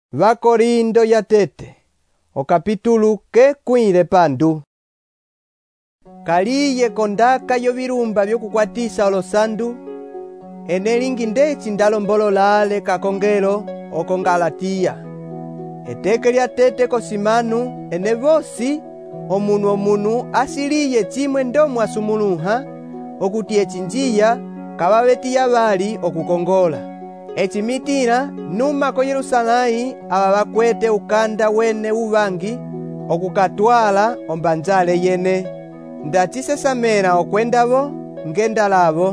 Vakorindo ya tete okapitulu ke kwile pandu. Kaliye kondaka yo virumba vyokukwatisa olosandu enelingi ndeci ndalombololale kakongelo oko Galatiya. Eteke lya tete kosimanu ene vosi omunu asiliye chimwe ndomu asumuluha okuti echinjiya kabavetiya bali okukongola. Echimitila numa ko Yerusalai aba bakwete ukanda wene uvangi okukatwala ombanjale yene ndachisesamela okwendavo ngendalavo.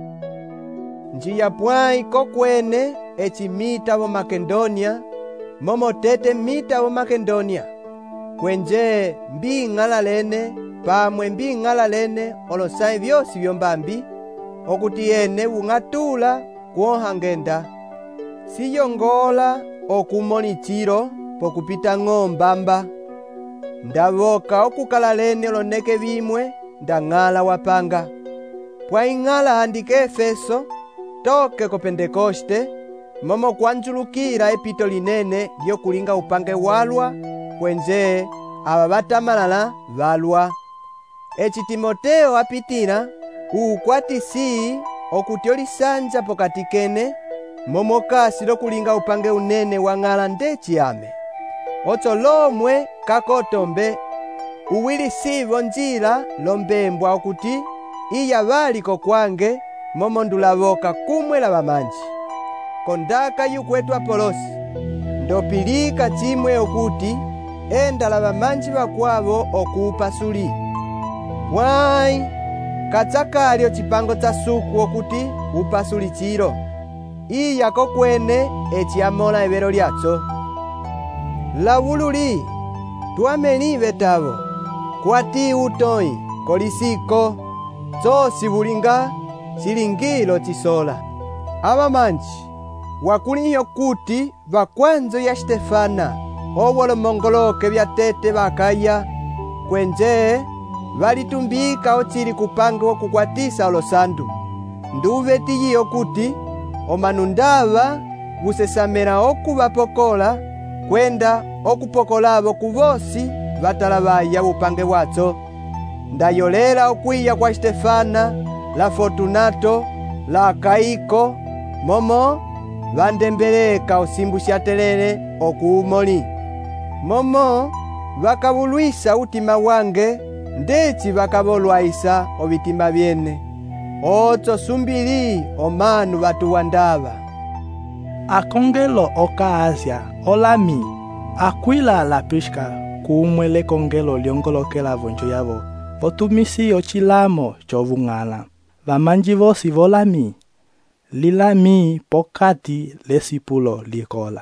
Njiya pwai kokwene echimita vo Makedonia momo tete mita vo Makedonia kwenje mbing'ala lene pamwe mbing'ala lene olosai vyosi vyombambi okuti ene ung'atula kuoha ngenda siyongola okumonichiro pokupita ng'ombamba ndavoka okukala lene loneke vimwe ndang'ala wapanga pwaing'ala handike Efeso toke ko Pentekoste momo kwanjulukila epito linene lyokulinga upange walwa kwenje aba batamalala valwa. Eci Timoteo apitila uukwatisi okuti olisanja pokati kene momo kasi lokulinga upange unene wang'ala ndeci ame ocho lomwe kakotombe uwilisivo njila lombembwa okuti iya valiko kwange momo ndulavoka kumwe la bamanji. Kondaka yukwetu Apolosi ndopilika chimwe okuti enda la bamanji bakwavo okupasuli wai kachakalyo chipango cha suku okuti upasuli chiro iya kokwene echiamola evero lyacho lavululi tuamelive tavo kwati utoi kolisiko chosi bulinga chilingilo chisola. Abamanji wakuliyo kuti vakwanzo ya Stefana obolo mongoloke vya tete bakaya kwenje valitumbika ochili kupange wokukwatisa olosandu nduvetiyiyo kuti omanundava vusesamela okuvapokola kwenda okupokolavo kuvosi vatalabaya upange wacho. Ndayolela okwiya kwa Stefana la Fortunato la Akaiko momo vandembeleka osimbusya telele okuumoli momo vakavulwisa utima wange ndeci vakavolwaisa ovitima vyene ocho sumbili omanu vatuwandava. Akongelo oka Asia olami Aquila la Prisca kumwe le kongelo liongolokela vonjo yavo votumisi ochilamo chovung'ala vamanji vosi volami lilami pokati lesipulo likola.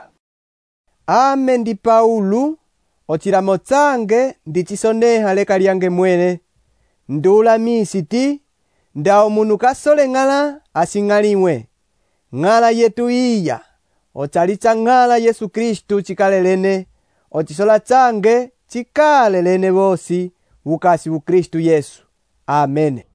Ame ndi Paulu ochilamo change ndichisoneha leka lyange mwene ndulami siti nda omunu kasole ng'ala asing'alimwe ng'ala yetu iya ochalicha ng'ala Yesu Kristu chikalelene ochisola change chikalelene vosi ukasi u Kristu Yesu. Amen.